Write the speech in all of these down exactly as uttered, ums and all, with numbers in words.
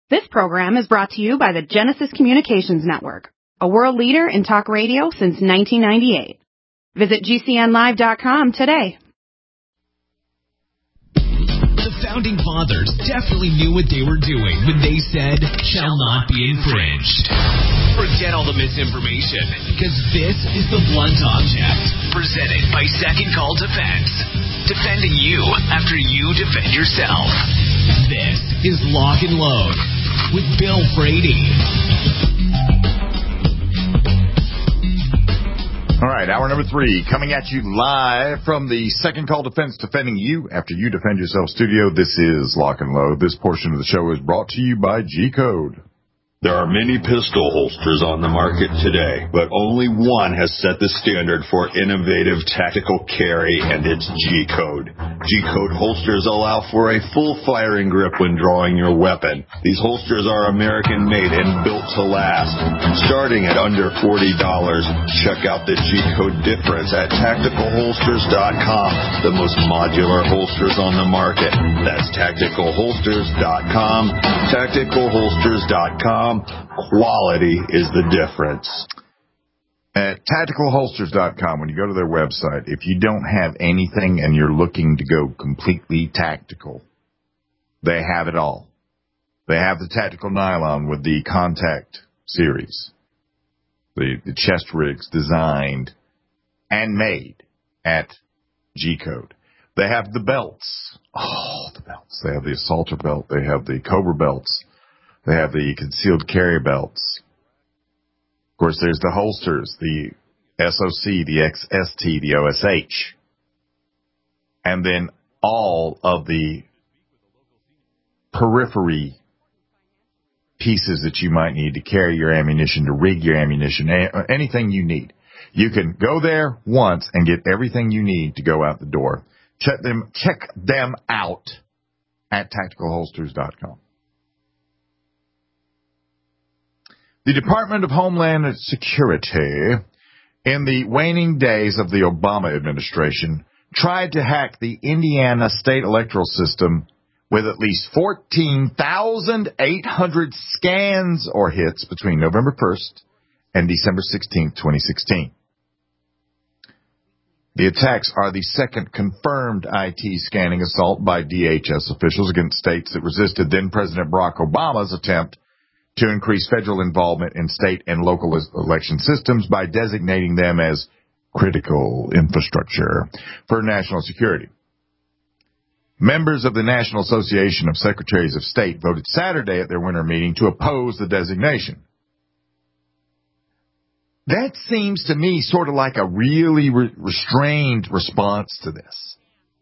This program is brought to you by the Genesis Communications Network, a world leader in talk radio since nineteen ninety-eight. Visit G C N live dot com today. The Founding Fathers definitely knew what they were doing when they said, shall not be infringed. Forget all the misinformation, because this is the Blunt Object, presented by Second Call Defense. Defending you after you defend yourself. This is Lock and Load with Bill Frady. All right, hour number three, coming at you live from the Second Call Defense, defending you after you defend yourself studio. This is Lock and Load. This portion of the show is brought to you by G-Code. There are many pistol holsters on the market today, but only one has set the standard for innovative tactical carry, and it's G-Code. G-Code holsters allow for a full firing grip when drawing your weapon. These holsters are American-made and built to last. Starting at under forty dollars, check out the G-Code difference at tactical holsters dot com, the most modular holsters on the market. That's tactical holsters dot com, tactical holsters dot com. Quality is the difference. At tactical holsters dot com, when you go to their website, if you don't have anything and you're looking to go completely tactical, they have it all. They have the tactical nylon with the Contact series, the, the chest rigs designed and made at G-Code. They have the belts. Oh, the belts. They have the Assaulter belt. They have the Cobra belts. They have the concealed carry belts. Of course, there's the holsters, the S O C, the X S T, the O S H. And then all of the periphery pieces that you might need to carry your ammunition, to rig your ammunition, anything you need. You can go there once and get everything you need to go out the door. Check them, check them out at tactical holsters dot com. The Department of Homeland Security, in the waning days of the Obama administration, tried to hack the Indiana state electoral system with at least fourteen thousand eight hundred scans or hits between November first and December sixteenth, twenty sixteen. The attacks are the second confirmed I T scanning assault by D H S officials against states that resisted then-President Barack Obama's attempt to increase federal involvement in state and local election systems by designating them as critical infrastructure for national security. Members of the National Association of Secretaries of State voted Saturday at their winter meeting to oppose the designation. That seems to me sort of like a really re- restrained response to this.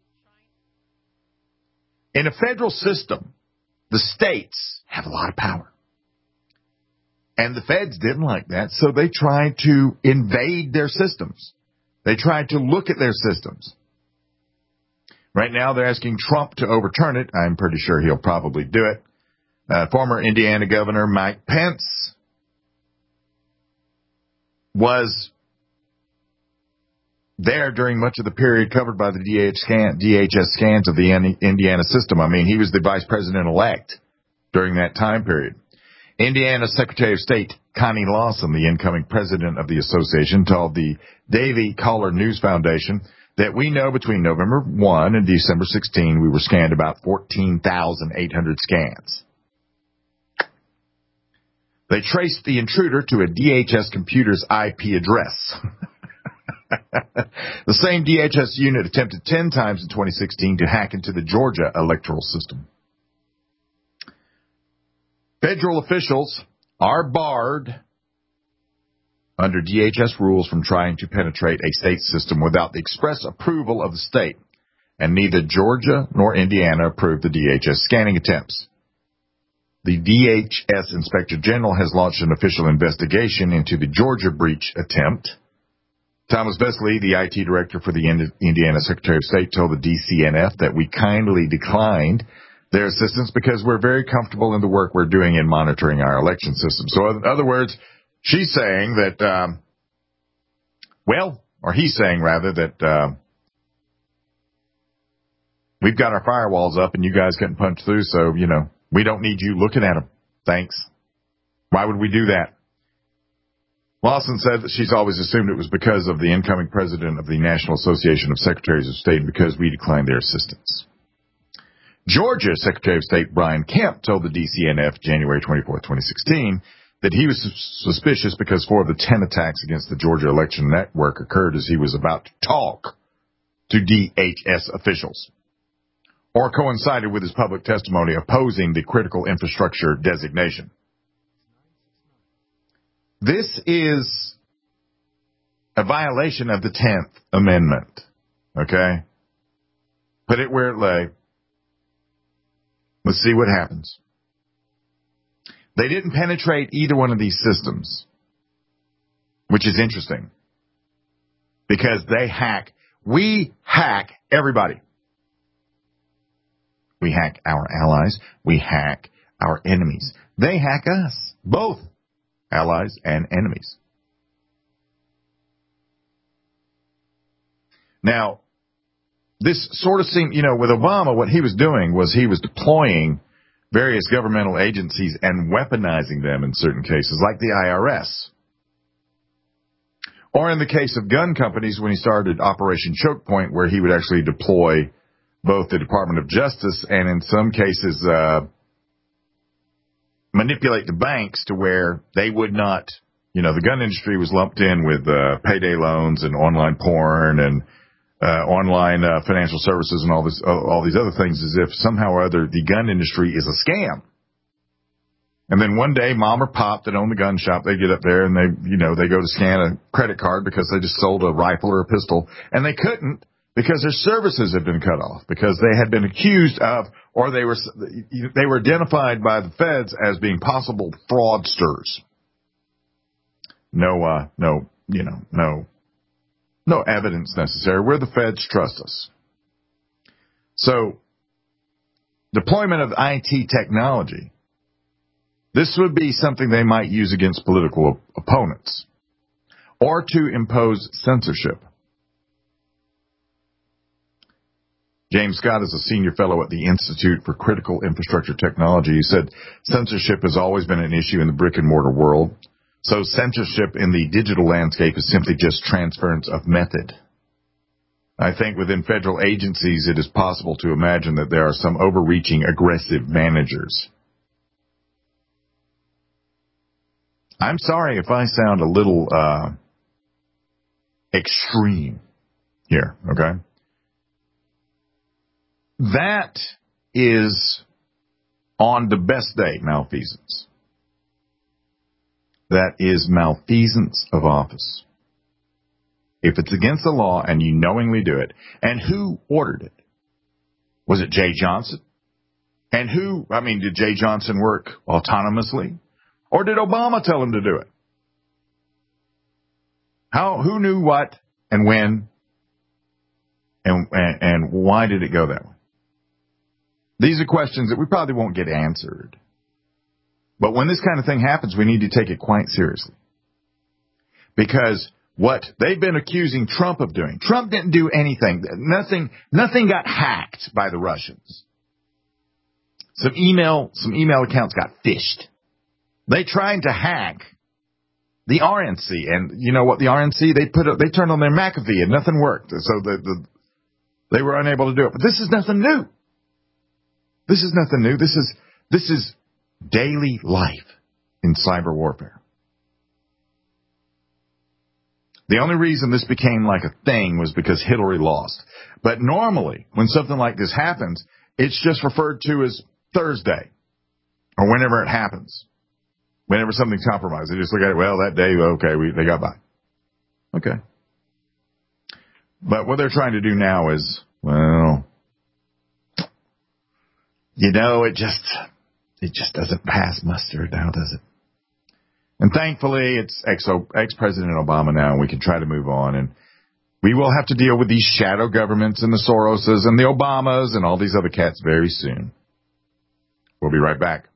In a federal system, the states have a lot of power. And the feds didn't like that, so they tried to invade their systems. They tried to look at their systems. Right now, they're asking Trump to overturn it. I'm pretty sure he'll probably do it. Uh, former Indiana Governor Mike Pence was there during much of the period covered by the D H S scans of the Indiana system. I mean, he was the vice president-elect during that time period. Indiana Secretary of State Connie Lawson, the incoming president of the association, told the Davie Caller News Foundation that we know between November first and December sixteenth we were scanned about fourteen thousand eight hundred scans. They traced the intruder to a D H S computer's I P address. The same D H S unit attempted ten times in twenty sixteen to hack into the Georgia electoral system. Federal officials are barred under D H S rules from trying to penetrate a state system without the express approval of the state, and neither Georgia nor Indiana approved the D H S scanning attempts. The D H S Inspector General has launched an official investigation into the Georgia breach attempt. Thomas Vesley, the I T director for the Indiana Secretary of State, told the D C N F that we kindly declined their assistance because we're very comfortable in the work we're doing in monitoring our election system. So in other words, she's saying that, um, well, or he's saying rather that uh, we've got our firewalls up and you guys couldn't punch through, so, you know, we don't need you looking at them. Thanks. Why would we do that? Lawson said that she's always assumed it was because of the incoming president of the National Association of Secretaries of State and because we declined their assistance. Georgia Secretary of State Brian Kemp told the D C N F January twenty-fourth, twenty sixteen, that he was suspicious because four of the ten attacks against the Georgia election network occurred as he was about to talk to D H S officials, or coincided with his public testimony opposing the critical infrastructure designation. This is a violation of the tenth Amendment, okay? Put it where it lay. Let's see what happens. They didn't penetrate either one of these systems, which is interesting, because they hack. We hack everybody. We hack our allies. We hack our enemies. They hack us, both allies and enemies. Now, this sort of seemed, you know, with Obama, what he was doing was he was deploying various governmental agencies and weaponizing them in certain cases, like the I R S. Or in the case of gun companies, when he started Operation Choke Point, where he would actually deploy both the Department of Justice and in some cases uh, manipulate the banks to where they would not, you know, the gun industry was lumped in with uh, payday loans and online porn and uh, online uh, financial services and all this, uh, all these other things, as if somehow or other the gun industry is a scam. And then one day, mom or pop that own the gun shop, they get up there and they, you know, they go to scan a credit card because they just sold a rifle or a pistol, and they couldn't because their services had been cut off because they had been accused of, or they were they were identified by the feds as being possible fraudsters. No, uh, no, you know, no, no evidence necessary. We're the feds, trust us. So, deployment of I T technology. This would be something they might use against political op- opponents or to impose censorship. James Scott is a senior fellow at the Institute for Critical Infrastructure Technology. He said censorship has always been an issue in the brick and mortar world. So censorship in the digital landscape is simply just transference of method. I think within federal agencies, it is possible to imagine that there are some overreaching, aggressive managers. I'm sorry if I sound a little uh, extreme here, okay? That is, on the best day, malfeasance. That is malfeasance of office. If it's against the law and you knowingly do it, and who ordered it? Was it Jay Johnson? And who, I mean, did Jay Johnson work autonomously? Or did Obama tell him to do it? How? Who knew what and when? And, and, and why did it go that way? These are questions that we probably won't get answered. But when this kind of thing happens, we need to take it quite seriously. Because what they've been accusing Trump of doing, Trump didn't do anything. Nothing, nothing got hacked by the Russians. Some email, some email accounts got phished. They tried to hack the R N C, and you know what? The R N C, they put a, they turned on their McAfee, and nothing worked. So the, the they were unable to do it. But this is nothing new. This is nothing new. This is this is daily life in cyber warfare. The only reason this became like a thing was because Hillary lost. But normally, when something like this happens, it's just referred to as Thursday or whenever it happens. Whenever something's compromised, they just look at it, well, that day, okay, we, they got by. Okay. But what they're trying to do now is, well, you know, it just, it just doesn't pass muster now, does it? And thankfully, it's ex- ex-President Obama now, and we can try to move on. And we will have to deal with these shadow governments and the Soroses and the Obamas and all these other cats very soon. We'll be right back.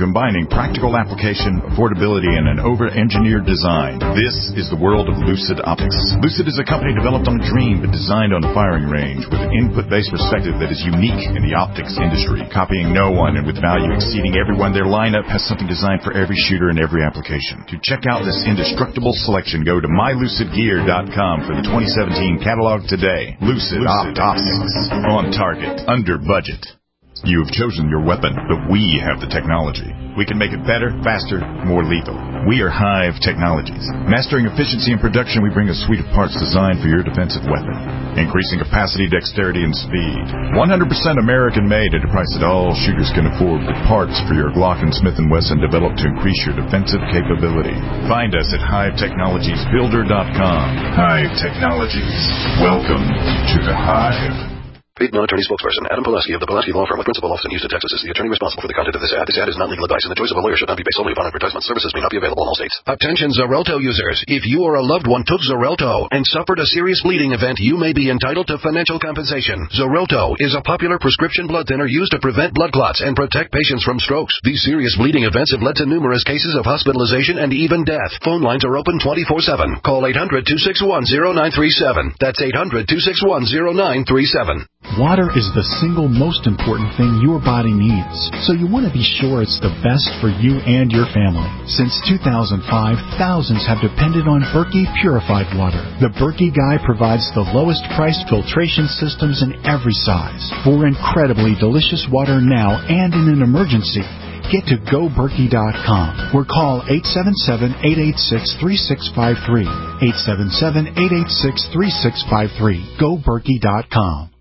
combining practical application, affordability, and an over-engineered design. This is the world of Lucid Optics. Lucid is a company developed on a dream but designed on a firing range with an input-based perspective that is unique in the optics industry, copying no one and with value exceeding everyone. Their lineup has something designed for every shooter and every application. To check out this indestructible selection, go to my lucid gear dot com for the twenty seventeen catalog today. Lucid, Lucid Optics. On target, under budget. You have chosen your weapon, but we have the technology. We can make it better, faster, more lethal. We are Hive Technologies. Mastering efficiency and production, we bring a suite of parts designed for your defensive weapon. Increasing capacity, dexterity, and speed. one hundred percent American-made at a price that all shooters can afford, with parts for your Glock and Smith and Wesson developed to increase your defensive capability. Find us at hive technologies builder dot com. Hive Technologies. Welcome to the Hive. Paid non-attorney spokesperson Adam Pulaski of the Pulaski Law Firm with principal office in Houston, Texas is the attorney responsible for the content of this ad. This ad is not legal advice, and the choice of a lawyer should not be based solely upon advertisement. Services may not be available in all states. Attention Xarelto users. If you or a loved one took Xarelto and suffered a serious bleeding event, you may be entitled to financial compensation. Xarelto is a popular prescription blood thinner used to prevent blood clots and protect patients from strokes. These serious bleeding events have led to numerous cases of hospitalization and even death. Phone lines are open twenty-four seven. Call eight hundred, two six one, zero nine three seven. That's eight hundred, two six one, zero nine three seven. Water is the single most important thing your body needs, so you want to be sure it's the best for you and your family. Since two thousand five, thousands have depended on Berkey purified water. The Berkey Guy provides the lowest priced filtration systems in every size for incredibly delicious water now and in an emergency. Get to go berkey dot com or call eight seven seven, eight eight six, three six five three. eight seven seven, eight eight six, three six five three. go berkey dot com.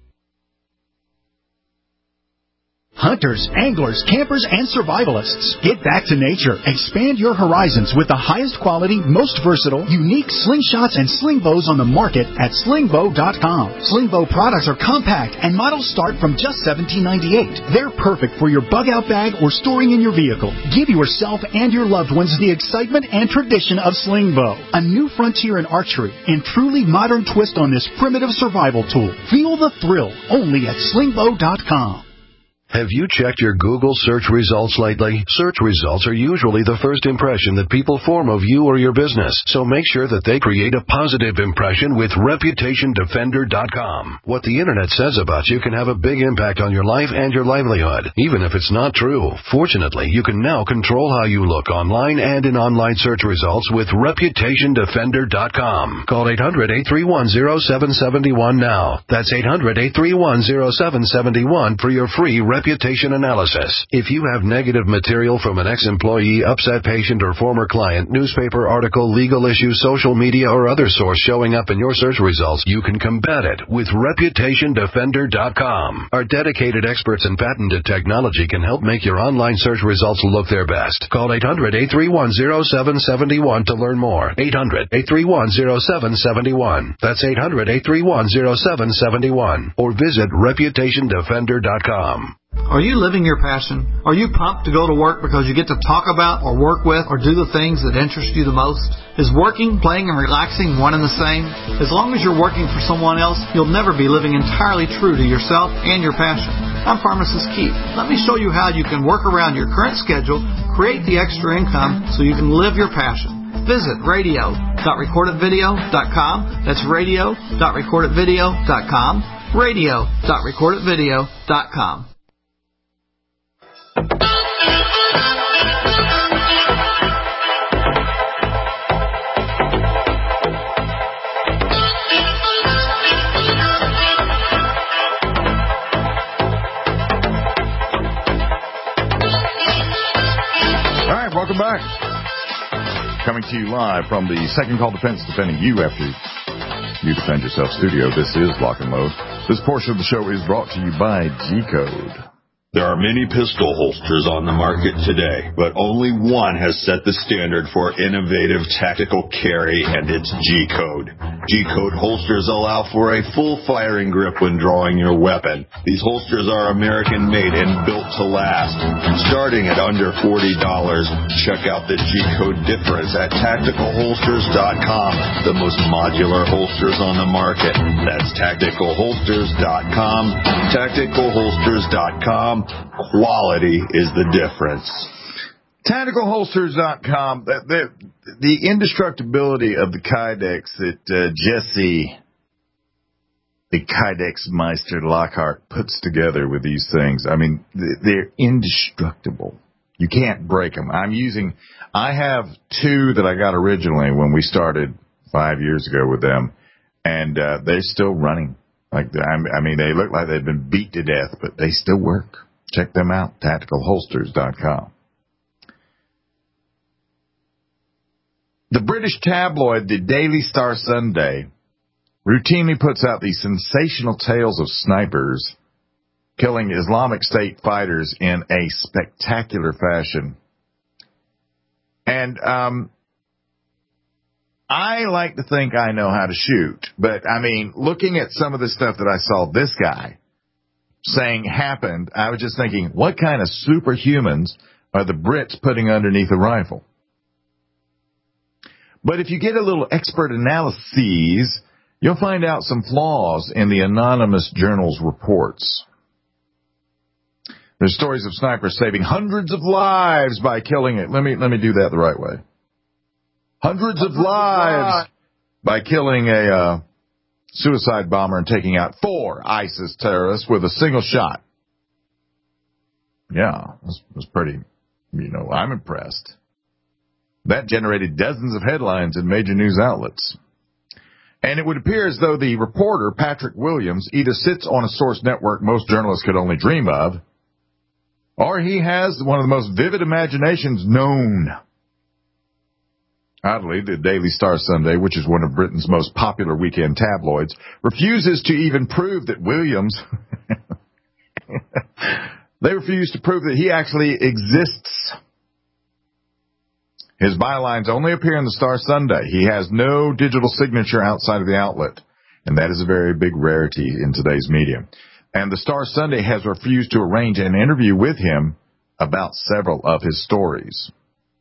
Hunters, anglers, campers, and survivalists. Get back to nature. Expand your horizons with the highest quality, most versatile, unique slingshots and sling bows on the market at sling bow dot com. Sling bow products are compact and models start from just seventeen ninety-eight. They're perfect for your bug-out bag or storing in your vehicle. Give yourself and your loved ones the excitement and tradition of sling bow. A new frontier in archery and truly modern twist on this primitive survival tool. Feel the thrill only at sling bow dot com. Have you checked your Google search results lately? Search results are usually the first impression that people form of you or your business, so make sure that they create a positive impression with reputation defender dot com. What the internet says about you can have a big impact on your life and your livelihood, even if it's not true. Fortunately, you can now control how you look online and in online search results with reputation defender dot com. Call eight hundred, eight three one, zero seven seven one now. That's eight hundred, eight three one, zero seven seven one for your free reputation analysis. If you have negative material from an ex-employee, upset patient, or former client, newspaper article, legal issue, social media, or other source showing up in your search results, you can combat it with reputation defender dot com. Our dedicated experts in patented technology can help make your online search results look their best. Call eight hundred, eight three one, zero seven seven one to learn more. eight hundred, eight three one, zero seven seven one. That's eight hundred, eight three one, zero seven seven one. Or visit reputation defender dot com. Are you living your passion? Are you pumped to go to work because you get to talk about or work with or do the things that interest you the most? Is working, playing, and relaxing one and the same? As long as you're working for someone else, you'll never be living entirely true to yourself and your passion. I'm Pharmacist Keith. Let me show you how you can work around your current schedule, create the extra income so you can live your passion. Visit radio dot recorded video dot com. That's radio dot recorded video dot com. radio dot recorded video dot com. Welcome back. Coming to you live from the Second Call Defense, defending you after you defend yourself studio. This is Lock and Load. This portion of the show is brought to you by G-Code. There are many pistol holsters on the market today, but only one has set the standard for innovative tactical carry, and it's G-Code. G-Code holsters allow for a full firing grip when drawing your weapon. These holsters are American-made and built to last. Starting at under forty dollars, check out the G-Code difference at tactical holsters dot com, the most modular holsters on the market. That's tactical holsters dot com, tactical holsters dot com. Quality is the difference. Tactical Holsters dot com, the, the, the indestructibility of the Kydex that uh, Jesse, the Kydex Meister Lockhart, puts together with these things, I mean, they're indestructible. You can't break them. I'm using, I have two that I got originally when we started five years ago with them, and uh, they're still running. Like I mean, they look like they've been beat to death, but they still work. Check them out, Tactical Holsters dot com. The British tabloid, the Daily Star Sunday, routinely puts out these sensational tales of snipers killing Islamic State fighters in a spectacular fashion. And um, I like to think I know how to shoot, but, I mean, looking at some of the stuff that I saw this guy saying happened, I was just thinking, what kind of superhumans are the Brits putting underneath a rifle? But if you get a little expert analyses, you'll find out some flaws in the anonymous journal's reports. There's stories of snipers saving hundreds of lives by killing it. Let me let me do that the right way. Hundreds, hundreds of lives of by killing a uh, suicide bomber and taking out four ISIS terrorists with a single shot. Yeah, that's, that's pretty, you know, I'm impressed. That generated dozens of headlines in major news outlets. And it would appear as though the reporter, Patrick Williams, either sits on a source network most journalists could only dream of, or he has one of the most vivid imaginations known. Oddly, the Daily Star Sunday, which is one of Britain's most popular weekend tabloids, refuses to even prove that Williams... they refuse to prove that he actually exists. His bylines only appear in the Star Sunday. He has no digital signature outside of the outlet, and that is a very big rarity in today's media. And the Star Sunday has refused to arrange an interview with him about several of his stories.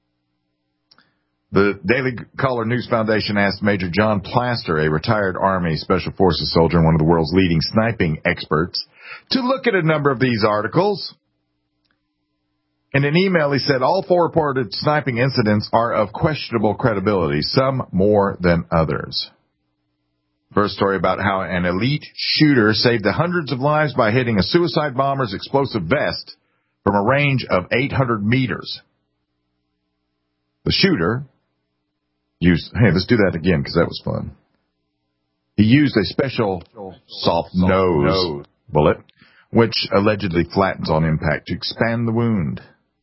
The Daily Caller News Foundation asked Major John Plaster, a retired Army Special Forces soldier and one of the world's leading sniping experts, to look at a number of these articles. In an email, he said all four reported sniping incidents are of questionable credibility, some more than others. First story about how an elite shooter saved the hundreds of lives by hitting a suicide bomber's explosive vest from a range of eight hundred meters. The shooter used, hey, let's do that again because that was fun. He used a special soft nose bullet, which allegedly flattens on impact to expand the wound.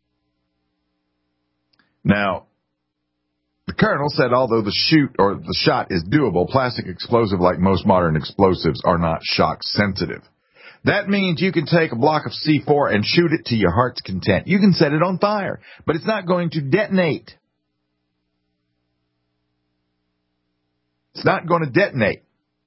Now, the colonel said although the shoot or the shot is doable, plastic explosive like most modern explosives are not shock sensitive. That means you can take a block of C four and shoot it to your heart's content. You can set it on fire, but it's not going to detonate. It's not going to detonate.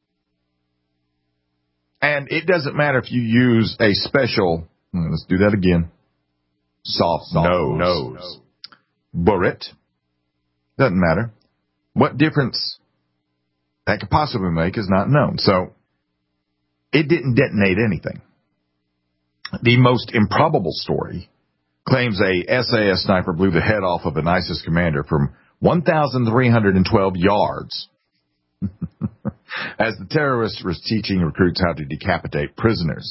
And it doesn't matter if you use a special, let's do that again, soft, soft nose. nose. Bullet. Doesn't matter. What difference that could possibly make is not known. So, it didn't detonate anything. The most improbable story claims a S A S sniper blew the head off of an ISIS commander from one thousand three hundred twelve yards as the terrorist was teaching recruits how to decapitate prisoners.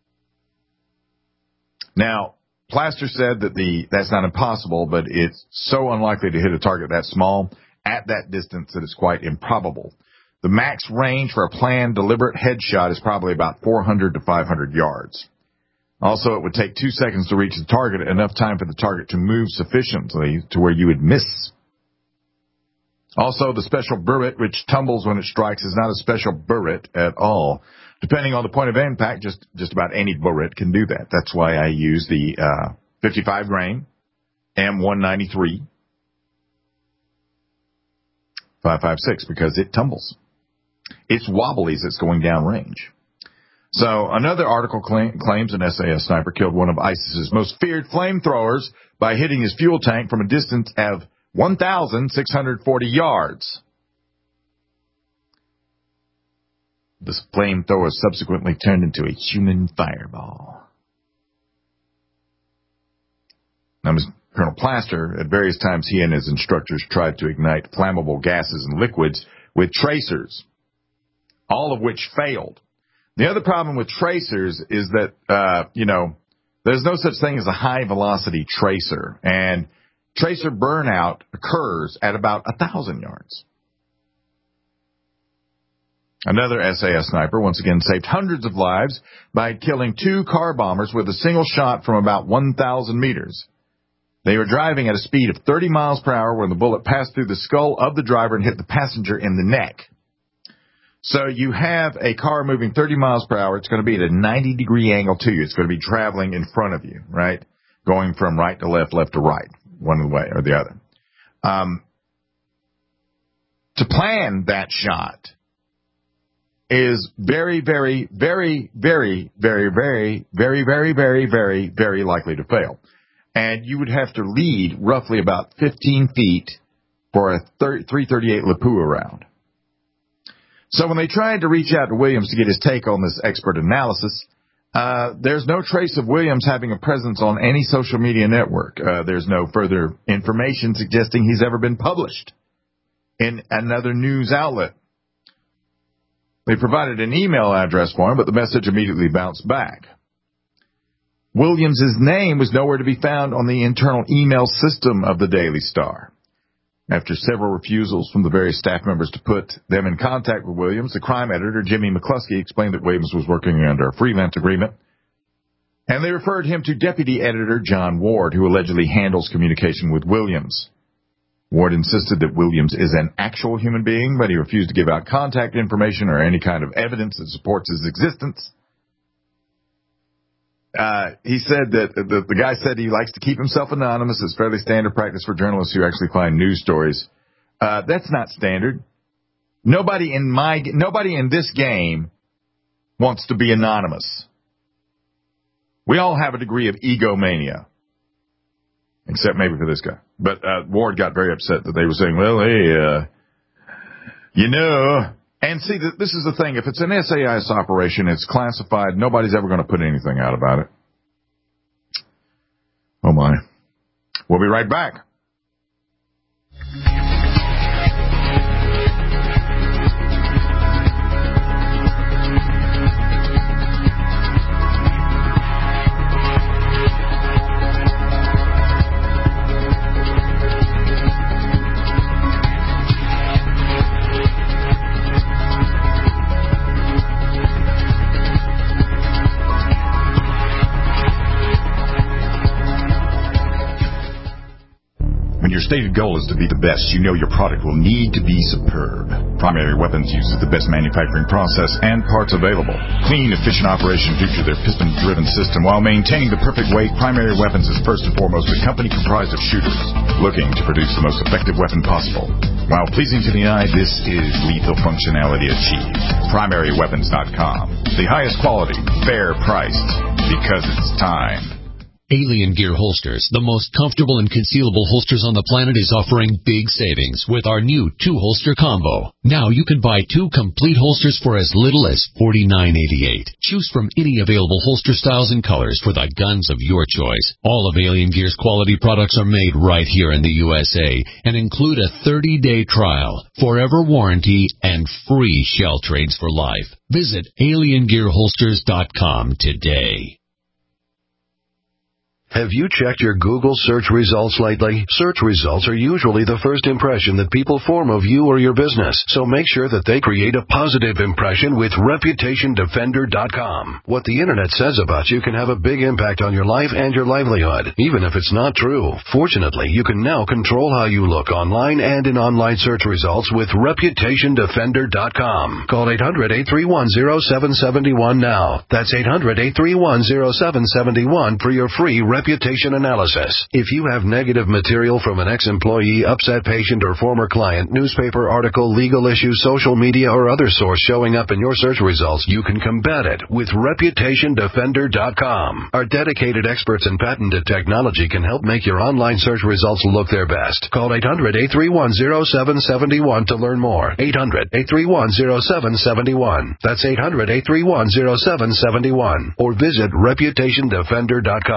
Now, Plaster said that the that's not impossible, but it's so unlikely to hit a target that small at that distance that it's quite improbable. The max range for a planned, deliberate headshot is probably about four hundred to five hundred yards. Also, it would take two seconds to reach the target, enough time for the target to move sufficiently to where you would miss. Also, the special burret, which tumbles when it strikes, is not a special burret at all. Depending on the point of impact, just, just about any burret can do that. That's why I use the uh, fifty-five grain M one ninety-three five five six because it tumbles. It's wobbly as it's going down range. So another article claim, claims an S A S sniper killed one of ISIS's most feared flamethrowers by hitting his fuel tank from a distance of one thousand six hundred forty yards. The flamethrower subsequently turned into a human fireball. Now, Colonel Plaster, at various times he and his instructors tried to ignite flammable gases and liquids with tracers, all of which failed. The other problem with tracers is that, uh, you know, there's no such thing as a high-velocity tracer, and tracer burnout occurs at about one thousand yards. Another S A S sniper once again saved hundreds of lives by killing two car bombers with a single shot from about one thousand meters. They were driving at a speed of thirty miles per hour when the bullet passed through the skull of the driver and hit the passenger in the neck. So you have a car moving thirty miles per hour. It's going to be at a ninety degree angle to you. It's going to be traveling in front of you, right? Going from right to left, left to right, one way or the other. Um, to plan that shot is very, very, very, very, very, very, very, very, very, very, very likely to fail. And you would have to lead roughly about fifteen feet for a three thirty-eight Lapua round. So when they tried to reach out to Williams to get his take on this expert analysis, uh, there's no trace of Williams having a presence on any social media network. Uh, there's no further information suggesting he's ever been published in another news outlet. They provided an email address for him, but the message immediately bounced back. Williams's name was nowhere to be found on the internal email system of the Daily Star. After several refusals from the various staff members to put them in contact with Williams, the crime editor, Jimmy McCluskey, explained that Williams was working under a freelance agreement, and they referred him to deputy editor John Ward, who allegedly handles communication with Williams. Ward insisted that Williams is an actual human being, but he refused to give out contact information or any kind of evidence that supports his existence. Uh, he said that the, the guy said he likes to keep himself anonymous. It's fairly standard practice for journalists who actually find news stories. Uh, that's not standard. Nobody in my, nobody in this game wants to be anonymous. We all have a degree of egomania. Except maybe for this guy. But, uh, Ward got very upset that they were saying, well, hey, uh, you know, and see, this is the thing. If it's an S A S operation, it's classified. Nobody's ever going to put anything out about it. Oh, my. We'll be right back. Your stated goal is to be the best. You know your product will need to be superb. Primary Weapons uses the best manufacturing process and parts available. Clean, efficient operation due to their piston-driven system. While maintaining the perfect weight, Primary Weapons is first and foremost a company comprised of shooters looking to produce the most effective weapon possible. While pleasing to the eye, this is lethal functionality achieved. Primary Weapons dot com. The highest quality, fair priced, because it's time. Alien Gear Holsters, the most comfortable and concealable holsters on the planet, is offering big savings with our new two-holster combo. Now you can buy two complete holsters for as little as forty-nine eighty-eight. Choose from any available holster styles and colors for the guns of your choice. All of Alien Gear's quality products are made right here in the U S A and include a thirty day trial, forever warranty, and free shell trades for life. Visit alien gear holsters dot com today. Have you checked your Google search results lately? Search results are usually the first impression that people form of you or your business, so make sure that they create a positive impression with reputation defender dot com. What the internet says about you can have a big impact on your life and your livelihood, even if it's not true. Fortunately, you can now control how you look online and in online search results with reputation defender dot com. Call eight hundred, eight three one, zero seven seven one now. That's eight hundred, eight three one, zero seven seven one for your free reputation analysis. If you have negative material from an ex-employee, upset patient, or former client, newspaper article, legal issue, social media, or other source showing up in your search results, you can combat it with reputation defender dot com. Our dedicated experts in patented technology can help make your online search results look their best. Call eight hundred, eight three one, zero seven seven one to learn more. eight hundred, eight three one, zero seven seven one. That's eight hundred, eight three one, zero seven seven one. Or visit reputation defender dot com.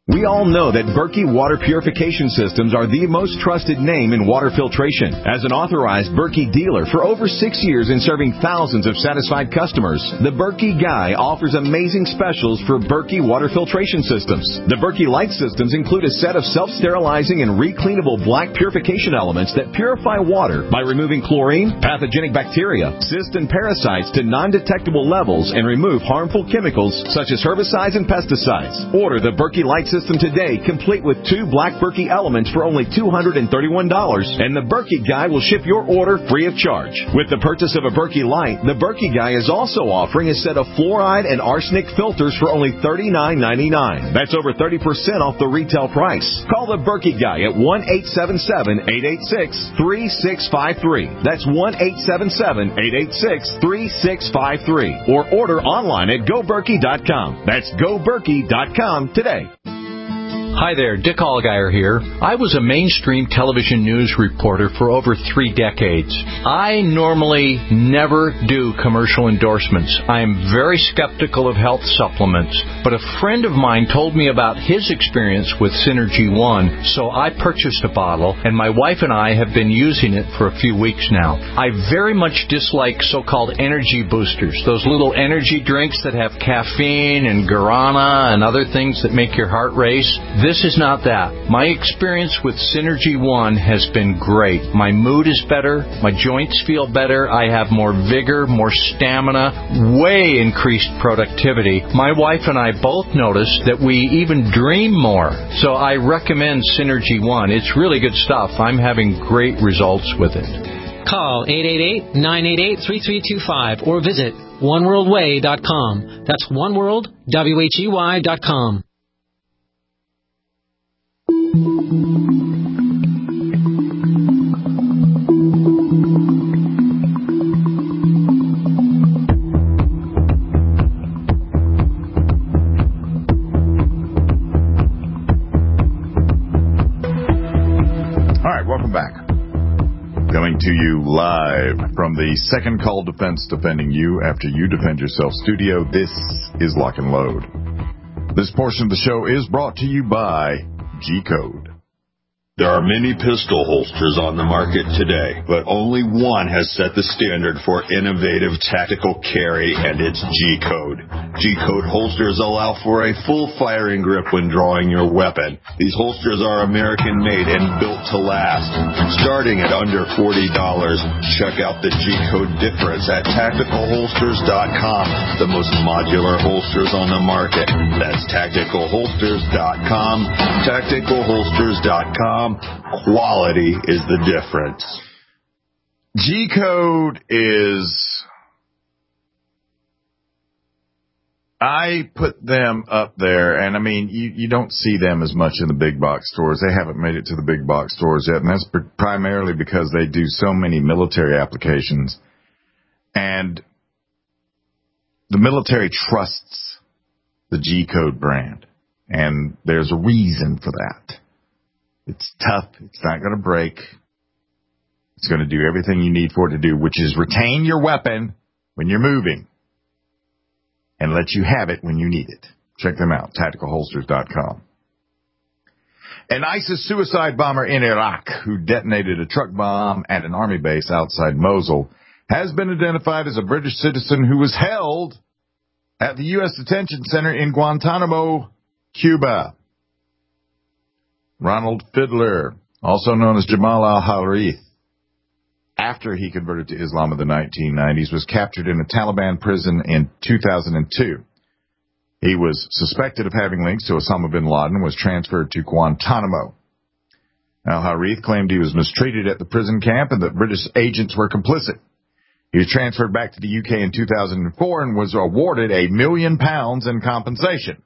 We all know that Berkey Water Purification Systems are the most trusted name in water filtration. As an authorized Berkey dealer for over six years and serving thousands of satisfied customers, the Berkey Guy offers amazing specials for Berkey Water Filtration Systems. The Berkey Light Systems include a set of self-sterilizing and recleanable black purification elements that purify water by removing chlorine, pathogenic bacteria, cysts, and parasites to non-detectable levels and remove harmful chemicals such as herbicides and pesticides. Order the Berkey Light System today, complete with two black Berkey elements for only two hundred thirty-one dollars, and the Berkey Guy will ship your order free of charge. With the purchase of a Berkey Light, the Berkey Guy is also offering a set of fluoride and arsenic filters for only thirty-nine ninety-nine. That's over thirty percent off the retail price. Call the Berkey Guy at one eight seven seven, eight eight six, three six five three. That's one eight seven seven, eight eight six, three six five three. Or order online at go berkey dot com. That's go berkey dot com today. Hi there, Dick Allgaier here. I was a mainstream television news reporter for over three decades. I normally never do commercial endorsements. I am very skeptical of health supplements, but a friend of mine told me about his experience with Synergy One, so I purchased a bottle, and my wife and I have been using it for a few weeks now. I very much dislike so-called energy boosters, those little energy drinks that have caffeine and guarana and other things that make your heart race. This is not that. My experience with Synergy One has been great. My mood is better. My joints feel better. I have more vigor, more stamina, way increased productivity. My wife and I both noticed that we even dream more. So I recommend Synergy One. It's really good stuff. I'm having great results with it. Call eight eight eight, nine eight eight, three three two five or visit one world way dot com. That's oneworld, W H E Y dot com. All right, welcome back. Coming to you live from the Second Call Defense Defending You After You Defend Yourself studio. This is Lock and Load. This portion of the show is brought to you by G-Code. There are many pistol holsters on the market today, but only one has set the standard for innovative tactical carry, and it's G-Code. G-Code holsters allow for a full firing grip when drawing your weapon. These holsters are American-made and built to last. Starting at under forty dollars, check out the G-Code difference at tactical holsters dot com, the most modular holsters on the market. That's tactical holsters dot com, tactical holsters dot com. Quality is the difference. G-Code is... I put them up there, and I mean, you, you don't see them as much in the big box stores. They haven't made it to the big box stores yet, and that's primarily because they do so many military applications. And the military trusts the G-Code brand, and there's a reason for that. It's tough. It's not going to break. It's going to do everything you need for it to do, which is retain your weapon when you're moving and let you have it when you need it. Check them out, tactical holsters dot com. An ISIS suicide bomber in Iraq who detonated a truck bomb at an army base outside Mosul has been identified as a British citizen who was held at the U S detention center in Guantanamo, Cuba. Ronald Fiddler, also known as Jamal al-Harith, after he converted to Islam in the nineteen nineties, was captured in a Taliban prison in two thousand two. He was suspected of having links to Osama bin Laden and was transferred to Guantanamo. Al-Harith claimed he was mistreated at the prison camp and that British agents were complicit. He was transferred back to the U K in two thousand four and was awarded a million pounds in compensation.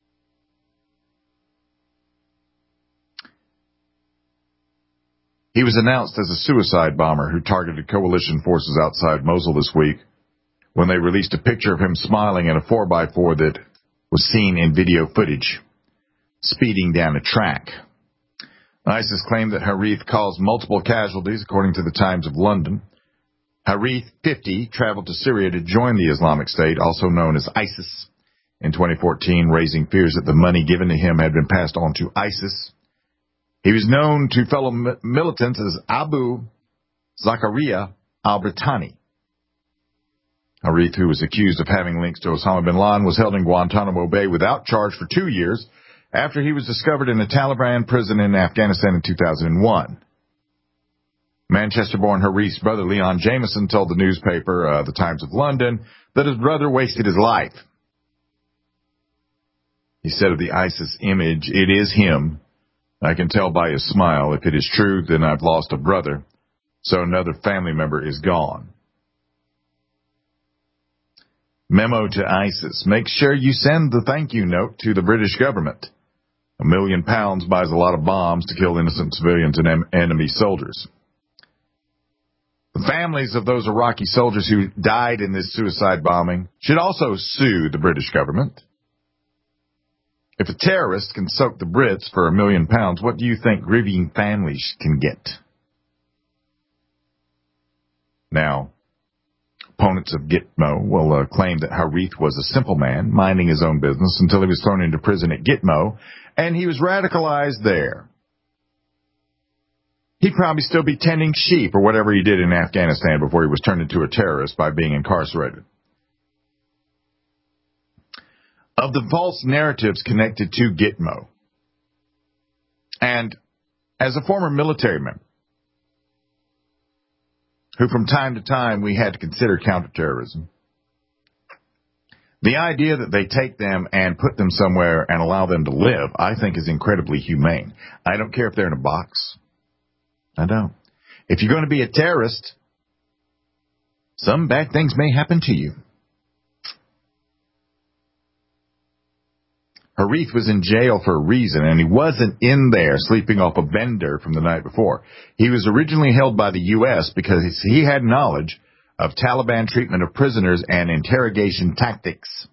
He was announced as a suicide bomber who targeted coalition forces outside Mosul this week when they released a picture of him smiling in a four by four that was seen in video footage, speeding down a track. ISIS claimed that Harith caused multiple casualties, according to the Times of London. Harith, fifty, traveled to Syria to join the Islamic State, also known as ISIS, in twenty fourteen, raising fears that the money given to him had been passed on to ISIS. He was known to fellow militants as Abu Zakaria al-Britani. Harith, who was accused of having links to Osama bin Laden, was held in Guantanamo Bay without charge for two years after he was discovered in a Taliban prison in Afghanistan in two thousand one. Manchester-born Harith's brother, Leon Jameson, told the newspaper, uh, The Times of London, that his brother wasted his life. He said of the ISIS image, "It is him. I can tell by his smile. If it is true, then I've lost a brother. So another family member is gone." Memo to ISIS. Make sure you send the thank you note to the British government. A million pounds buys a lot of bombs to kill innocent civilians and em- enemy soldiers. The families of those Iraqi soldiers who died in this suicide bombing should also sue the British government. If a terrorist can soak the Brits for a million pounds, what do you think grieving families can get? Now, opponents of Gitmo will uh, claim that Harith was a simple man, minding his own business until he was thrown into prison at Gitmo, and he was radicalized there. He'd probably still be tending sheep or whatever he did in Afghanistan before he was turned into a terrorist by being incarcerated. Of the false narratives connected to Gitmo, and as a former military member, who from time to time we had to consider counterterrorism, the idea that they take them and put them somewhere and allow them to live, I think is incredibly humane. I don't care if they're in a box. I don't. If you're going to be a terrorist, some bad things may happen to you. Harith was in jail for a reason, and he wasn't in there sleeping off a bender from the night before. He was originally held by the U S because he had knowledge of Taliban treatment of prisoners and interrogation tactics.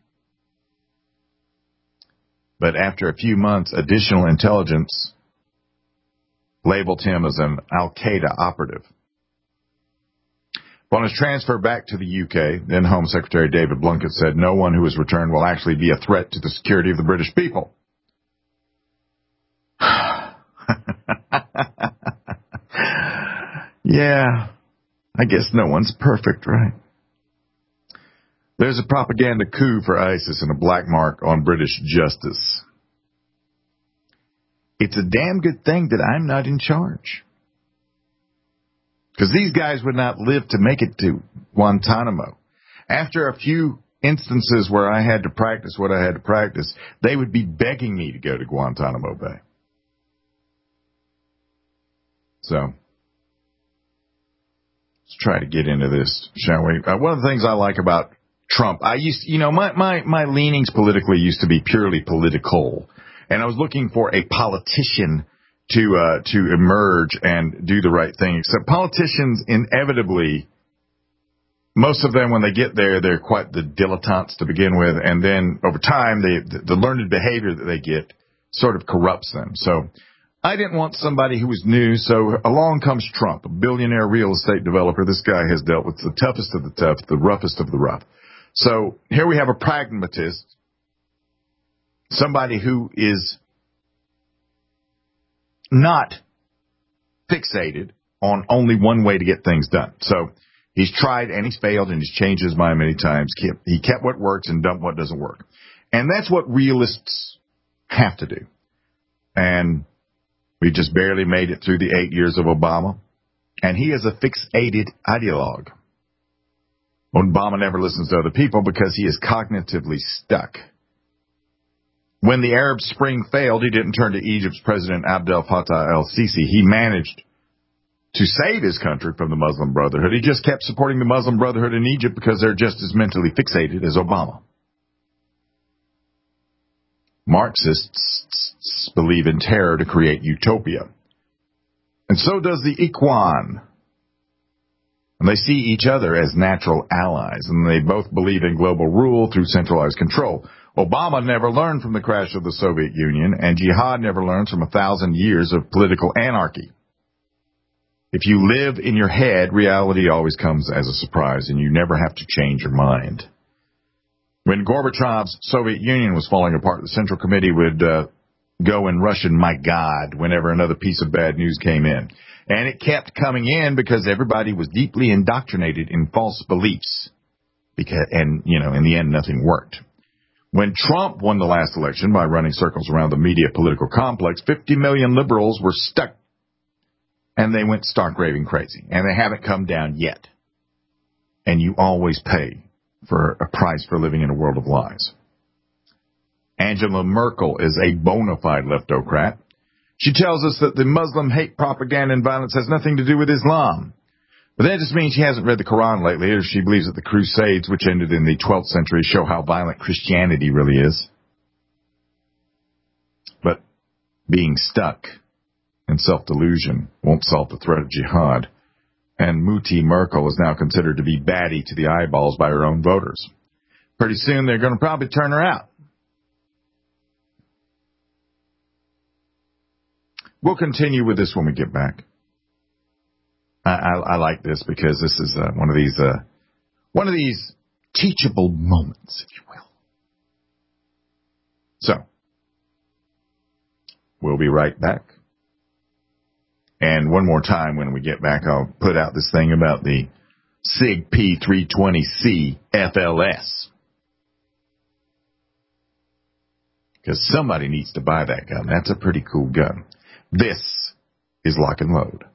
But after a few months, additional intelligence labeled him as an Al-Qaeda operative. On his transfer back to the U K, then Home Secretary David Blunkett said no one who is returned will actually be a threat to the security of the British people. Yeah, I guess no one's perfect, right? There's a propaganda coup for ISIS and a black mark on British justice. It's a damn good thing that I'm not in charge. Because these guys would not live to make it to Guantanamo. After a few instances where I had to practice what I had to practice, they would be begging me to go to Guantanamo Bay. So, let's try to get into this, shall we? Uh, one of the things I like about Trump, I used, you know, my, my, my leanings politically used to be purely political. And I was looking for a politician to uh, to emerge and do the right thing. Except politicians, inevitably, most of them, when they get there, they're quite the dilettantes to begin with. And then over time, they, the learned behavior that they get sort of corrupts them. So I didn't want somebody who was new. So along comes Trump, a billionaire real estate developer. This guy has dealt with the toughest of the tough, the roughest of the rough. So here we have a pragmatist, somebody who is not fixated on only one way to get things done. So he's tried and he's failed and he's changed his mind many times. He kept what works and dumped what doesn't work. And that's what realists have to do. And we just barely made it through the eight years of Obama. And he is a fixated ideologue. Obama never listens to other people because he is cognitively stuck. When the Arab Spring failed, he didn't turn to Egypt's President Abdel Fattah el-Sisi. He managed to save his country from the Muslim Brotherhood. He just kept supporting the Muslim Brotherhood in Egypt because they're just as mentally fixated as Obama. Marxists believe in terror to create utopia. And so does the Ikhwan. And they see each other as natural allies, and they both believe in global rule through centralized control. Obama never learned from the crash of the Soviet Union, and jihad never learns from a thousand years of political anarchy. If you live in your head, reality always comes as a surprise, and you never have to change your mind. When Gorbachev's Soviet Union was falling apart, the Central Committee would uh, go in Russian, my God, whenever another piece of bad news came in. And it kept coming in because everybody was deeply indoctrinated in false beliefs. Because, and, you know, in the end, nothing worked. When Trump won the last election by running circles around the media political complex, fifty million liberals were stuck. And they went stark raving crazy. And they haven't come down yet. And you always pay for a price for living in a world of lies. Angela Merkel is a bona fide leftocrat. She tells us that the Muslim hate propaganda and violence has nothing to do with Islam. But that just means she hasn't read the Quran lately, or she believes that the Crusades, which ended in the twelfth century, show how violent Christianity really is. But being stuck in self-delusion won't solve the threat of jihad. And Mutti Merkel is now considered to be batty to the eyeballs by her own voters. Pretty soon they're going to probably turn her out. We'll continue with this when we get back. I, I, I like this because this is uh, one of these uh, one of these teachable moments, if you will. So, we'll be right back. And one more time when we get back, I'll put out this thing about the SIG P three twenty C F L S. Because somebody needs to buy that gun. That's a pretty cool gun. This is Lock and Load.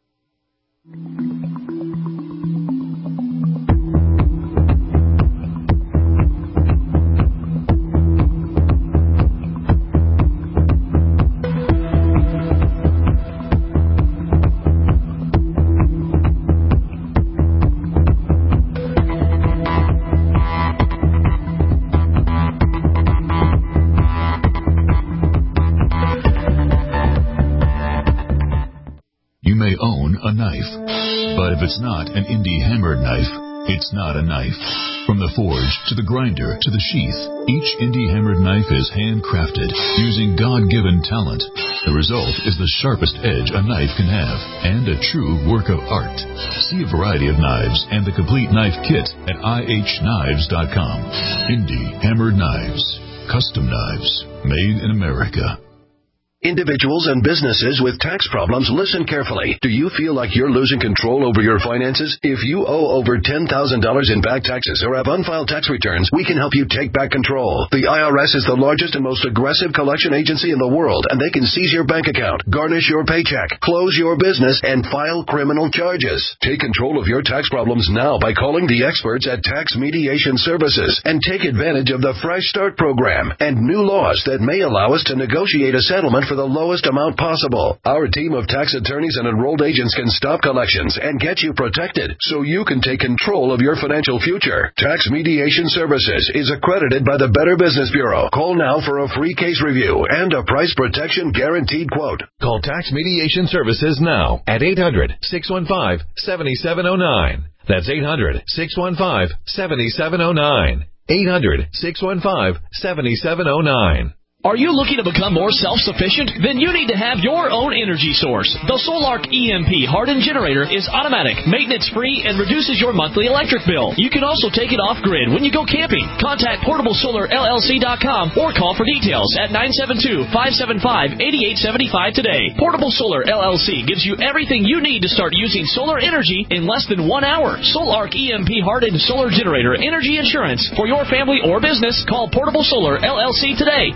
A knife. But if it's not an indie hammered knife, it's not a knife. From the forge to the grinder to the sheath, each indie hammered knife is handcrafted using God-given talent. The result is the sharpest edge a knife can have and a true work of art. See a variety of knives and the complete knife kit at I H knives dot com. Indie hammered knives. Custom knives made in America. Individuals and businesses with tax problems, listen carefully. Do you feel like you're losing control over your finances? If you owe over ten thousand dollars in back taxes or have unfiled tax returns, we can help you take back control. The I R S is the largest and most aggressive collection agency in the world, and they can seize your bank account, garnish your paycheck, close your business, and file criminal charges. Take control of your tax problems now by calling the experts at Tax Mediation Services and take advantage of the Fresh Start program and new laws that may allow us to negotiate a settlement for the lowest amount possible. Our team of tax attorneys and enrolled agents can stop collections and get you protected so you can take control of your financial future. Tax Mediation Services is accredited by the Better Business Bureau. Call now for a free case review and a price protection guaranteed quote. Call Tax Mediation Services now at eight hundred, six one five, seven seven zero nine. That's eight hundred, six one five, seven seven zero nine. eight hundred, six one five, seven seven zero nine. Are you looking to become more self-sufficient? Then you need to have your own energy source. The Solark E M P hardened generator is automatic, maintenance-free, and reduces your monthly electric bill. You can also take it off-grid when you go camping. Contact portable solar L L C dot com or call for details at nine seven two, five seven five, eight eight seven five today. Portable Solar L L C gives you everything you need to start using solar energy in less than one hour. Solark E M P hardened solar generator energy insurance for your family or business. Call Portable Solar L L C today.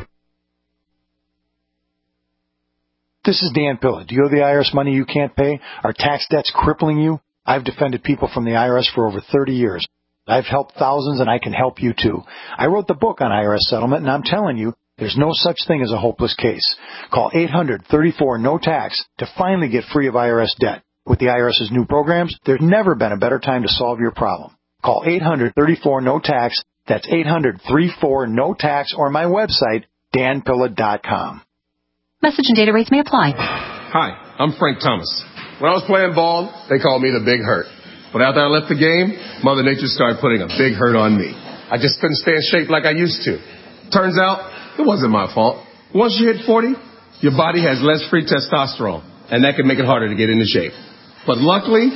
This is Dan Pilla. Do you owe the I R S money you can't pay? Are tax debts crippling you? I've defended people from the I R S for over thirty years. I've helped thousands, and I can help you, too. I wrote the book on I R S settlement, and I'm telling you, there's no such thing as a hopeless case. Call eight hundred, thirty-four, no tax to finally get free of I R S debt. With the IRS's new programs, there's never been a better time to solve your problem. Call eight hundred, thirty-four, no tax. That's eight hundred, thirty-four, no tax, or my website, dan pilla dot com. Message and data rates may apply. Hi, I'm Frank Thomas. When I was playing ball, they called me the Big Hurt. But after I left the game, Mother Nature started putting a big hurt on me. I just couldn't stay in shape like I used to. Turns out, it wasn't my fault. Once you hit forty, your body has less free testosterone, and that can make it harder to get into shape. But luckily,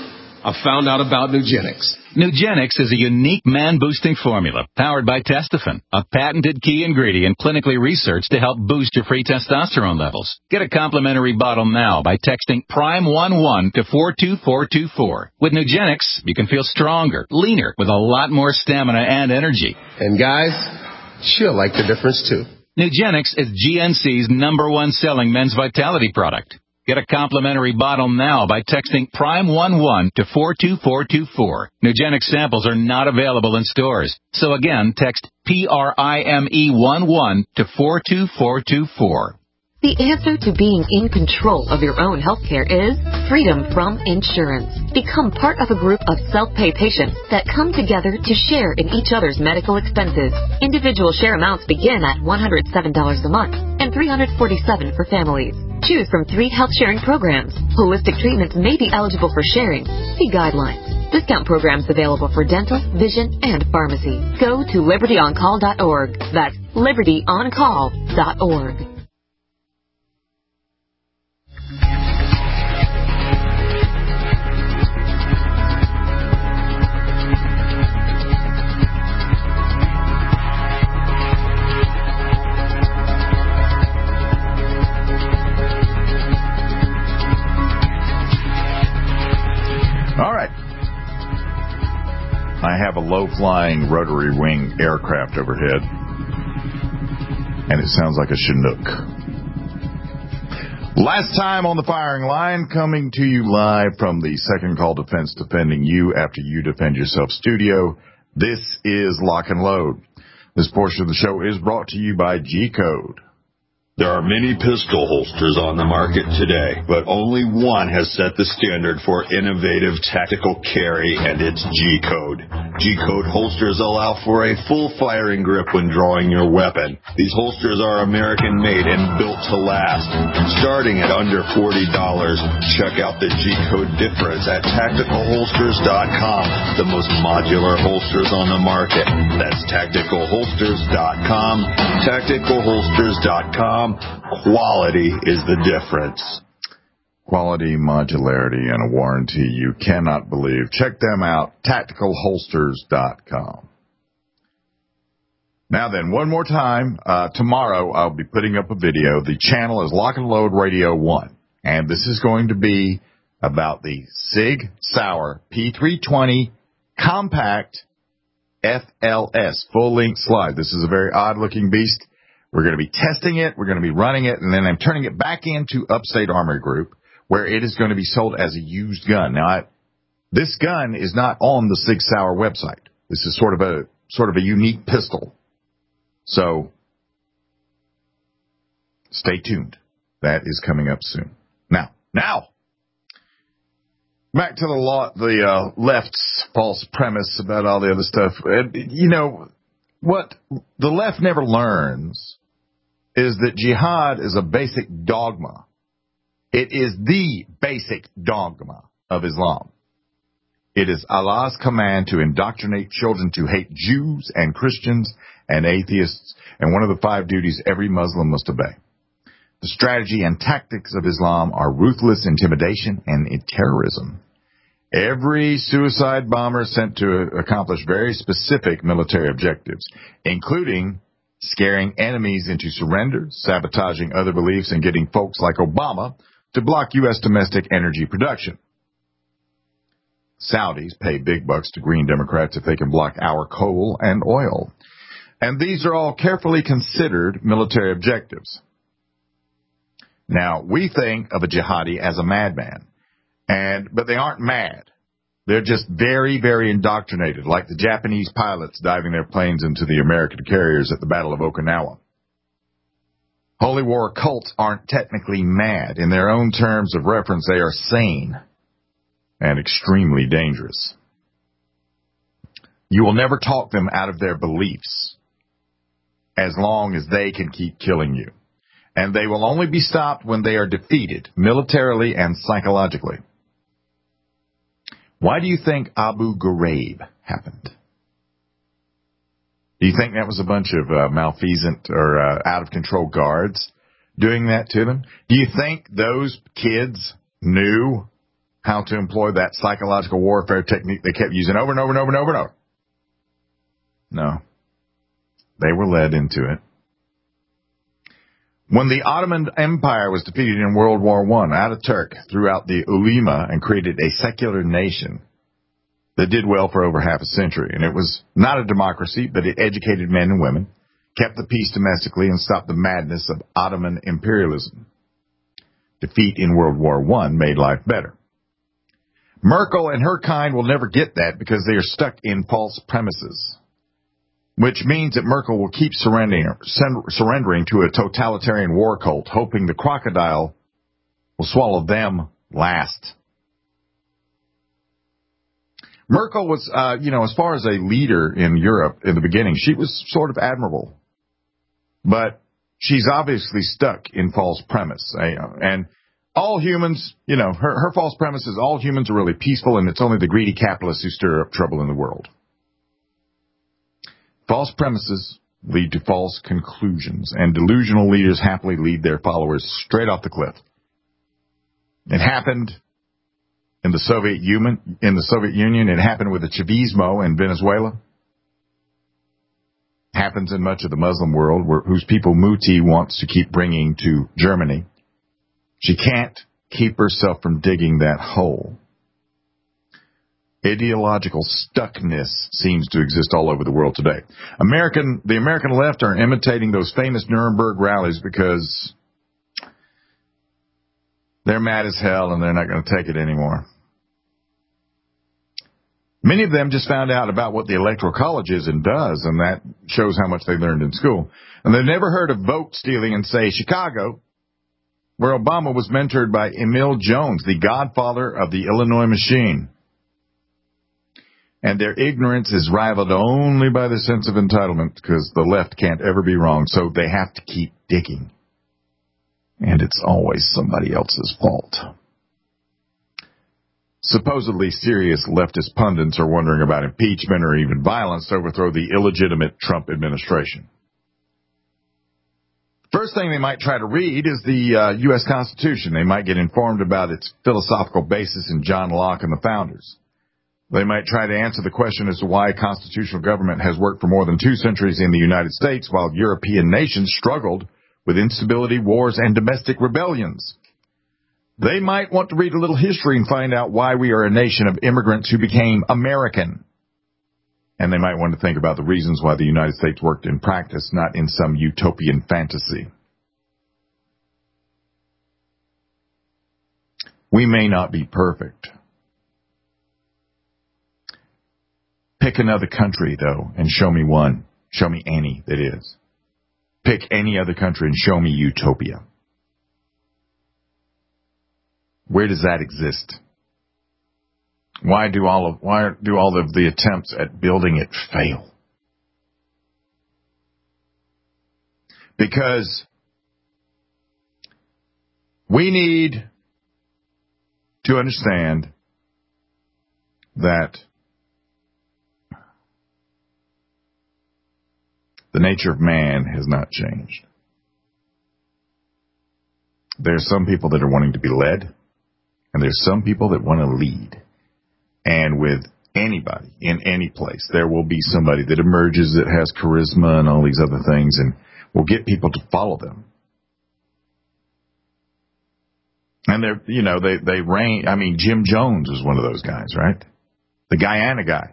I found out about Nugenix. Nugenix is a unique man-boosting formula powered by Testofen, a patented key ingredient clinically researched to help boost your free testosterone levels. Get a complimentary bottle now by texting prime one one to four two four two four. With Nugenix, you can feel stronger, leaner, with a lot more stamina and energy. And guys, she'll like the difference too. Nugenix is G N C's number one selling men's vitality product. Get a complimentary bottle now by texting prime one one to four two four two four. Nugenix samples are not available in stores. So again, text P R I M E one one to four two four two four. The answer to being in control of your own healthcare is freedom from insurance. Become part of a group of self-pay patients that come together to share in each other's medical expenses. Individual share amounts begin at one hundred seven dollars a month and three hundred forty-seven dollars for families. Choose from three health sharing programs. Holistic treatments may be eligible for sharing. See guidelines. Discount programs available for dental, vision, and pharmacy. Go to liberty on call dot org. That's liberty on call dot org. All right. I have a low-flying rotary wing aircraft overhead, and it sounds like a Chinook. Last time on the firing line, coming to you live from the Second Call Defense Defending You After You Defend Yourself studio. This is Lock and Load. This portion of the show is brought to you by G-Code. There are many pistol holsters on the market today, but only one has set the standard for innovative tactical carry, and it's G-Code. G-Code holsters allow for a full firing grip when drawing your weapon. These holsters are American-made and built to last. Starting at under forty dollars, check out the G-Code difference at tactical holsters dot com, the most modular holsters on the market. That's tactical holsters dot com, tactical holsters dot com. Quality is the difference. Quality, modularity, and a warranty you cannot believe. Check them out, tactical holsters dot com. Now then, one more time. Uh, tomorrow I'll be putting up a video. The channel is Lock and Load Radio one, and this is going to be about the Sig Sauer P three twenty Compact F L S, full-length slide. This is a very odd-looking beast. We're going to be testing it, we're going to be running it, and then I'm turning it back into Upstate Armory Group, where it is going to be sold as a used gun. Now, I, this gun is not on the Sig Sauer website. This is sort of a sort of a unique pistol. So, stay tuned. That is coming up soon. Now, now, back to the law, the uh, left's false premise about all the other stuff. Uh, you know, what the left never learns is that jihad is a basic dogma. It is the basic dogma of Islam. It is Allah's command to indoctrinate children to hate Jews and Christians and atheists, and one of the five duties every Muslim must obey. The strategy and tactics of Islam are ruthless intimidation and terrorism. Every suicide bomber is sent to accomplish very specific military objectives, including scaring enemies into surrender, sabotaging other beliefs, and getting folks like Obama to block U S domestic energy production. Saudis pay big bucks to Green Democrats if they can block our coal and oil. And these are all carefully considered military objectives. Now, we think of a jihadi as a madman. And, but they aren't mad. They're just very, very indoctrinated, like the Japanese pilots diving their planes into the American carriers at the Battle of Okinawa. Holy war cults aren't technically mad. In their own terms of reference, they are sane and extremely dangerous. You will never talk them out of their beliefs as long as they can keep killing you. And they will only be stopped when they are defeated, militarily and psychologically. Why do you think Abu Ghraib happened? Do you think that was a bunch of uh, malfeasant or uh, out-of-control guards doing that to them? Do you think those kids knew how to employ that psychological warfare technique they kept using over and over and over and over and over. No. They were led into it. When the Ottoman Empire was defeated in World War One, Ataturk threw out the ulema and created a secular nation that did well for over half a century. And it was not a democracy, but it educated men and women, kept the peace domestically, and stopped the madness of Ottoman imperialism. Defeat in World War One made life better. Merkel and her kind will never get that because they are stuck in false premises, which means that Merkel will keep surrendering, surrendering to a totalitarian war cult, hoping the crocodile will swallow them last. Merkel was, uh, you know, as far as a leader in Europe in the beginning, she was sort of admirable. But she's obviously stuck in false premise. And all humans, you know, her, her false premise is all humans are really peaceful and it's only the greedy capitalists who stir up trouble in the world. False premises lead to false conclusions, and delusional leaders happily lead their followers straight off the cliff. It happened in the Soviet Union. In the Soviet Union, it happened with the Chavismo in Venezuela. It happens in much of the Muslim world, where, whose people Muti wants to keep bringing to Germany. She can't keep herself from digging that hole. Ideological stuckness seems to exist all over the world today. American, the American left are imitating those famous Nuremberg rallies because they're mad as hell and they're not going to take it anymore. Many of them just found out about what the Electoral College is and does, and that shows how much they learned in school. And they've never heard of vote stealing in, say, Chicago, where Obama was mentored by Emil Jones, the godfather of the Illinois machine. And their ignorance is rivaled only by the sense of entitlement, because the left can't ever be wrong, so they have to keep digging. And it's always somebody else's fault. Supposedly serious leftist pundits are wondering about impeachment or even violence to overthrow the illegitimate Trump administration. First thing they might try to read is the uh, U S Constitution. They might get informed about its philosophical basis in John Locke and the founders. They might try to answer the question as to why constitutional government has worked for more than two centuries in the United States while European nations struggled with instability, wars, and domestic rebellions. They might want to read a little history and find out why we are a nation of immigrants who became American. And they might want to think about the reasons why the United States worked in practice, not in some utopian fantasy. We may not be perfect. Pick another country, though, and show me one. Show me any that is. Pick any other country and show me utopia. Where does that exist? Why do all of why do all of the attempts at building it fail? Because we need to understand that the nature of man has not changed. There are some people that are wanting to be led, and there's some people that want to lead. And with anybody, in any place, there will be somebody that emerges that has charisma and all these other things and will get people to follow them. And they're, you know, they, they reign. I mean, Jim Jones was one of those guys, right? The Guyana guy.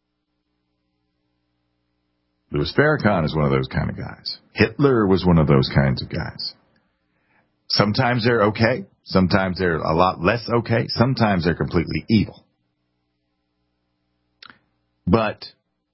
Louis Farrakhan is one of those kind of guys. Hitler was one of those kinds of guys. Sometimes they're okay. Sometimes they're a lot less okay. Sometimes they're completely evil. But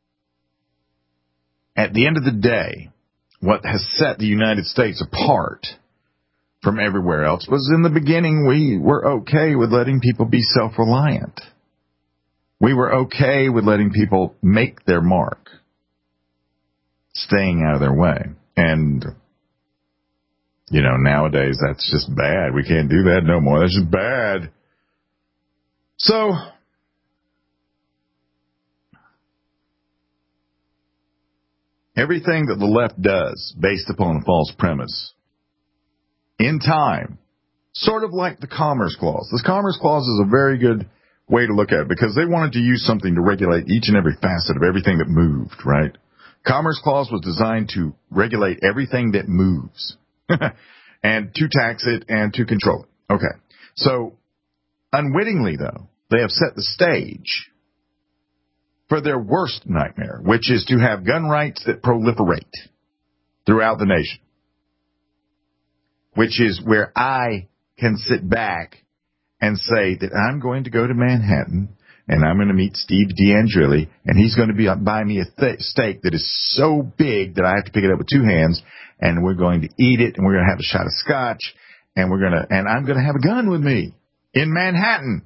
at the end of the day, what has set the United States apart from everywhere else was in the beginning we were okay with letting people be self-reliant. We were okay with letting people make their mark, staying out of their way. And, you know, nowadays that's just bad. We can't do that no more. That's just bad. So, everything that the left does based upon a false premise, in time, sort of like the Commerce Clause. This Commerce Clause is a very good way to look at it because they wanted to use something to regulate each and every facet of everything that moved, right? Commerce Clause was designed to regulate everything that moves and to tax it and to control it. Okay. So unwittingly, though, they have set the stage for their worst nightmare, which is to have gun rights that proliferate throughout the nation, which is where I can sit back and say that I'm going to go to Manhattan and I'm going to meet Steve D'Angeli, and he's going to be buy me a th- steak that is so big that I have to pick it up with two hands, and we're going to eat it, and we're going to have a shot of scotch, and we're going to, and I'm going to have a gun with me in Manhattan.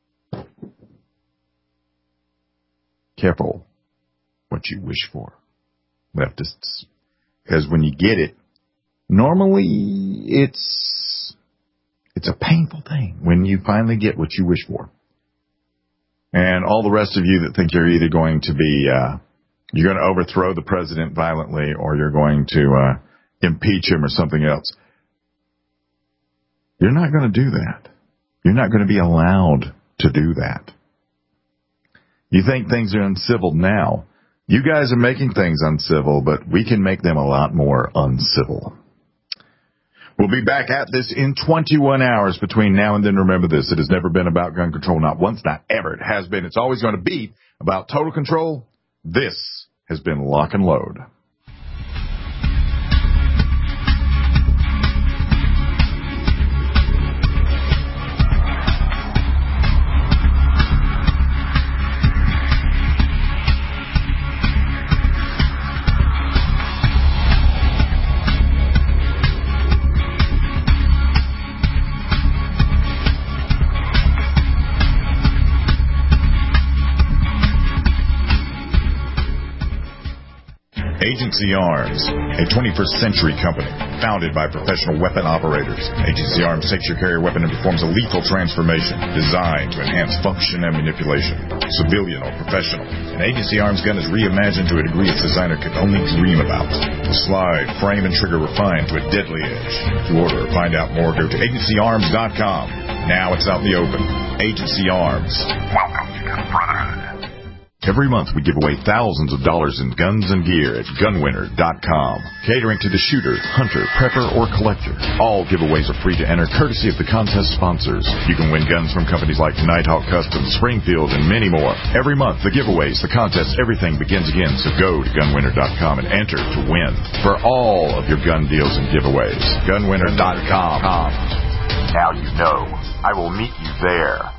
Careful what you wish for, leftists, because when you get it, normally it's it's a painful thing when you finally get what you wish for. And all the rest of you that think you're either going to be, uh, you're going to overthrow the president violently or you're going to uh, impeach him or something else, you're not going to do that. You're not going to be allowed to do that. You think things are uncivil now. You guys are making things uncivil, but we can make them a lot more uncivil. We'll be back at this in twenty-one hours between now and then. Remember this, it has never been about gun control, not once, not ever. It has been. It's always going to be about total control. This has been Lock and Load. Agency Arms, a twenty-first century company founded by professional weapon operators. Agency Arms takes your carrier weapon and performs a lethal transformation designed to enhance function and manipulation, civilian or professional. An Agency Arms gun is reimagined to a degree its designer could only dream about. The slide, frame, and trigger refined to a deadly edge. To order or find out more, go to agency arms dot com. Now it's out in the open. Agency Arms. Welcome to the Brotherhood. Every month we give away thousands of dollars in guns and gear at gun winner dot com. Catering to the shooter, hunter, prepper, or collector. All giveaways are free to enter, courtesy of the contest sponsors. You can win guns from companies like Nighthawk Customs, Springfield, and many more. Every month, the giveaways, the contests, everything begins again. So go to gun winner dot com and enter to win for all of your gun deals and giveaways. gun winner dot com. Now you know. I will meet you there.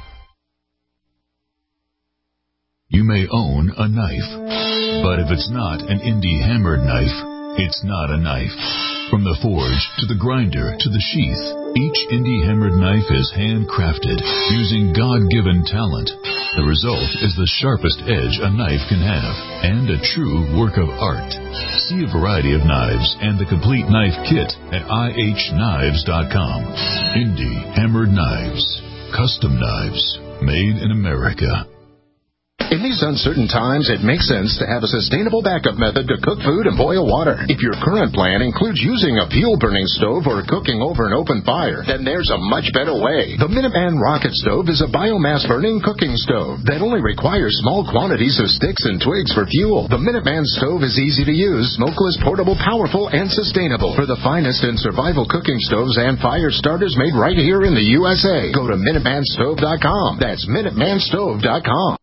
You may own a knife, but if it's not an indie hammered knife, it's not a knife. From the forge to the grinder to the sheath, each indie hammered knife is handcrafted using God-given talent. The result is the sharpest edge a knife can have and a true work of art. See a variety of knives and the complete knife kit at I H knives dot com. Indie hammered knives, custom knives, made in America. In these uncertain times, it makes sense to have a sustainable backup method to cook food and boil water. If your current plan includes using a fuel-burning stove or cooking over an open fire, then there's a much better way. The Minuteman Rocket Stove is a biomass-burning cooking stove that only requires small quantities of sticks and twigs for fuel. The Minuteman Stove is easy to use, smokeless, portable, powerful, and sustainable. For the finest in survival cooking stoves and fire starters made right here in the U S A, go to minuteman stove dot com. That's minuteman stove dot com.